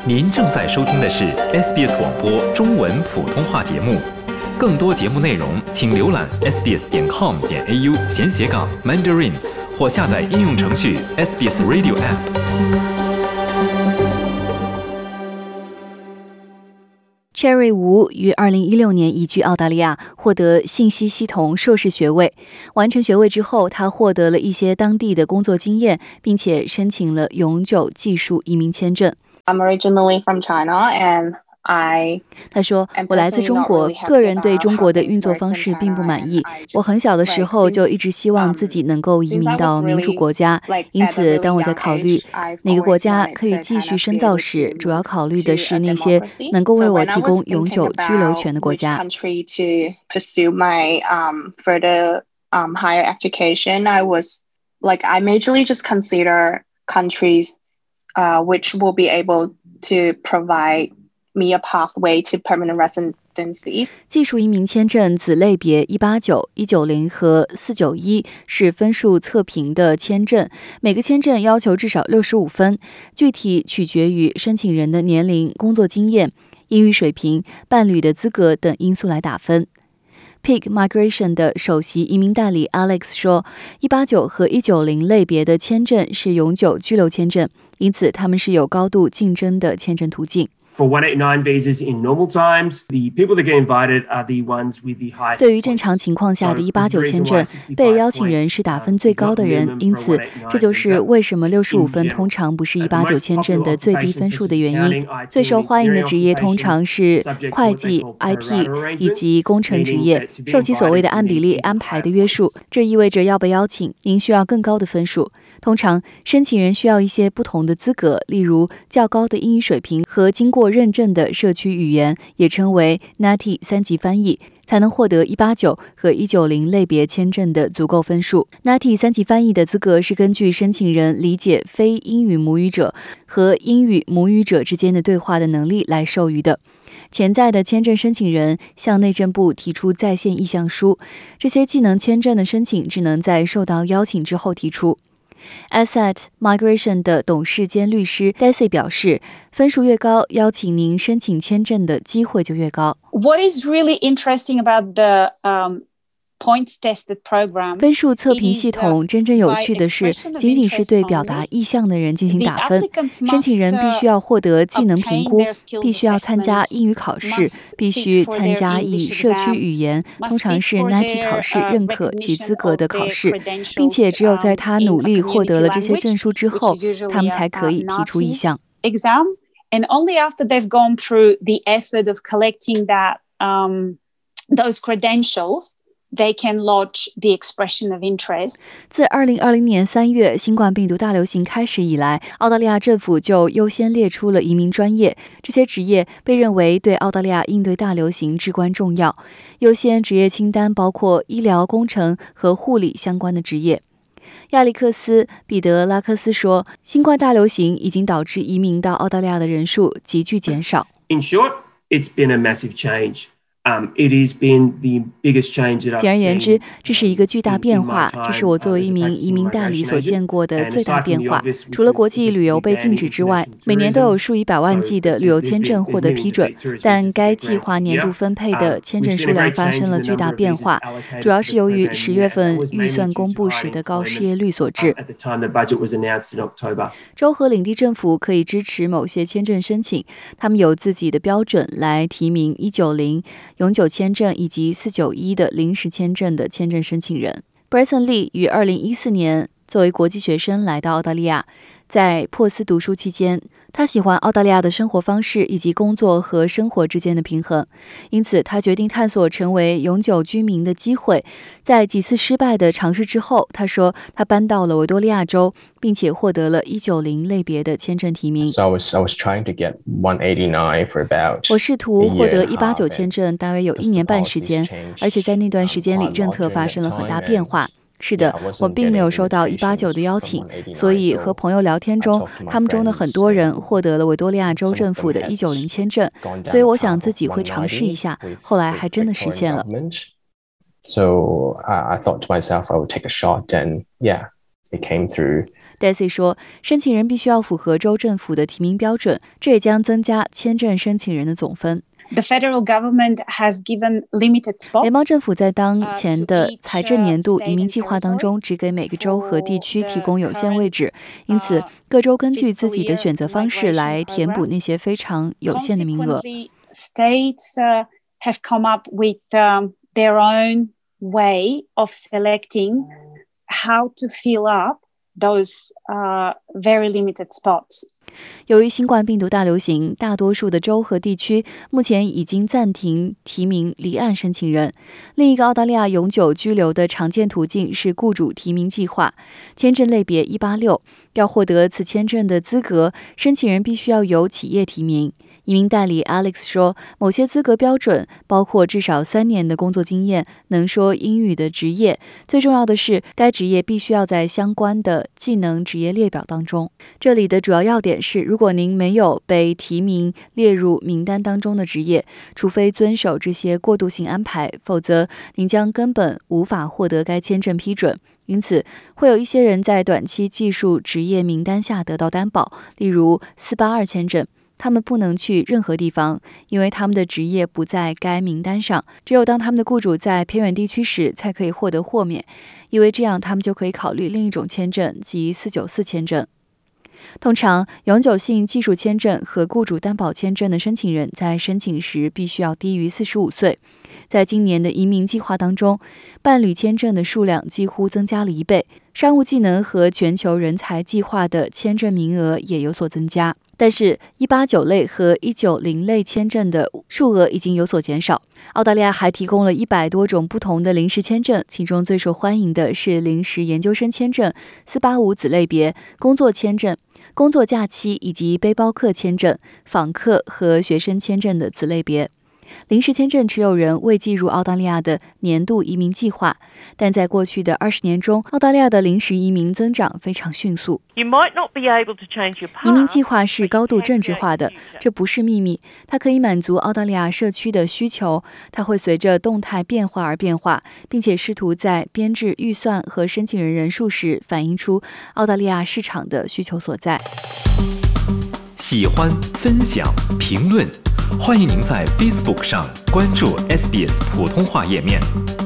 您正在收听的是 SBS 广播中文普通话节目，更多节目内容请浏览 sbs.com.au/Mandarin 或下载应用程序 SBS Radio App。Cherry Wu 于2016年移居澳大利亚，获得信息系统硕士学位。完成学位之后，他获得了一些当地的工作经验，并且申请了永久技术移民签证。 I'm originally from China, and 他说，我来自中国，个人对中国的运作方式并不满意。我很小的时候就一直希望自己能够移民到民主国家，因此当我在考虑哪个国家可以继续深造时，主要考虑的是那些能够为我提供永久居留权的国家。 Higher education, I majorly just consider countries which will be able to provide me a pathway to permanent residency. 技术移民签证子类别189、190和491是分数测评的签证，每个签证要求至少65分，具体取决于申请人的年龄、工作经验、英语水平、伴侣的资格等因素来打分。Peak Migration 的首席移民代理 Alex 说，189和190类别的签证是永久居留签证，因此他们是有高度竞争的签证途径。 For 189 visas in normal times, the people that get invited are the ones with the highest. 对于正常情况下的189签证，被邀请人是打分最高的人，因此这就是为什么65分通常不是189签证的最低分数的原因。最受欢迎的职业通常是会计、IT 以及工程职业，受其所谓的按比例安排的约束，这意味着要被邀请，您需要更高的分数。通常申请人需要一些不同的资格，例如较高的英语水平和经过认证的社区语言，也称为 NATI 3级翻译，才能获得189和190类别签证的足够分数。NATI 3级翻译的资格是根据申请人理解非英语母语者和英语母语者之间的对话的能力来授予的。潜在的签证申请人向内政部提出在线意向书，这些技能签证的申请只能在受到邀请之后提出。Asset Migration 的董事兼律师 Daisy 表示，分数越高，邀请您申请签证的机会就越高。 What is really interesting about the points tested program? 分数测评系统真正有趣的是，仅仅是对表达意向的人进行打分。申请人必须要获得技能评估，必须要参加英语考试，必须参加以社区语言，通常是 NATI 考试认可其资格的考试，并且只有在他努力获得了这些证书之后，他们才可以提出意向。 Exam, and only after they've gone through the effort of collecting those credentials,They can lodge the expression of interest. 自2020年3月新冠病毒大流行开始以来，澳大利亚政府就优先列出了移民专业，这些职业被认为对澳大利亚应对大流行至关重要。优先职业清单包括医疗、工程和护理相关的职业。亚历克斯·彼得拉克斯说，新冠大流行已经导致移民到澳大利亚的人数急剧减少。 In short, it's been a massive change.It has been the biggest change that I've seen. 简而言之，这是一个巨大变化，这是我作为一名移民代理所见过的最大变化。除了国际旅游被禁止之外，每年都有数以百万计的旅游签证获得批准，但该计划年度分配的签证数量发生了巨大变化，主要是由于10月份预算公布时的高失业率所致。州和领地政府可以支持某些签证申请，他们有自己的标准来提名190永久签证以及491的临时签证的签证申请人。Bryson Lee 于2014年作为国际学生来到澳大利亚，在珀斯读书期间，他喜欢澳大利亚的生活方式以及工作和生活之间的平衡，因此他决定探索成为永久居民的机会。在几次失败的尝试之后，他说他搬到了维多利亚州，并且获得了190类别的签证提名。 So I was trying to get 189 for about 我试图获得189签证，大约有1年半时间，而且在那段时间里，政策发生了很大变化。是的，我并没有收到189的邀请，所以和朋友聊天中，他们中的很多人获得了维多利亚州政府的190签证，所以我想自己会尝试一下，后来还真的实现了。 So I thought to myself I would take a shot, and yeah, it came through. Daisy 说，申请人必须要符合州政府的提名标准，这也将增加签证申请人的总分。 The federal government has given limited spots. 联邦政府在当前的财政年度移民计划当中，只给每个州和地区提供有限位置，因此各州根据自己的选择方式来填补那些非常有限的名额。 States have come up with their own way of selecting how to fill up those very limited spots. 由于新冠病毒大流行，大多数的州和地区目前已经暂停提名离岸申请人。另一个澳大利亚永久居留的常见途径是雇主提名计划，签证类别186。要获得此签证的资格，申请人必须要由企业提名。移民代理 Alex 说，某些资格标准包括至少3年的工作经验、能说英语的职业，最重要的是该职业必须要在相关的技能职业列表当中。这里的主要要点是，如果您没有被提名列入名单当中的职业，除非遵守这些过渡性安排，否则您将根本无法获得该签证批准。因此，会有一些人在短期技术职业名单下得到担保，例如482签证。他们不能去任何地方，因为他们的职业不在该名单上。只有当他们的雇主在偏远地区时，才可以获得豁免，因为这样他们就可以考虑另一种签证，即494签证。通常，永久性技术签证和雇主担保签证的申请人在申请时必须要低于45岁。在今年的移民计划当中，伴侣签证的数量几乎增加了1倍，商务技能和全球人才计划的签证名额也有所增加。但是189类和190类签证的数额已经有所减少。澳大利亚还提供了100多种不同的临时签证，其中最受欢迎的是临时研究生签证、485子类别、工作签证、工作假期以及背包客签证、访客和学生签证的子类别。临时签证持有人未计入澳大利亚的年度移民计划，但在过去的20年中，澳大利亚的临时移民增长非常迅速。移民计划是高度政治化的，这不是秘密，它可以满足澳大利亚社区的需求，它会随着动态变化而变化，并且试图在编制预算和申请人人数时反映出澳大利亚市场的需求所在。 喜欢、分享、评论，欢迎您在 Facebook 上关注 SBS 普通话页面。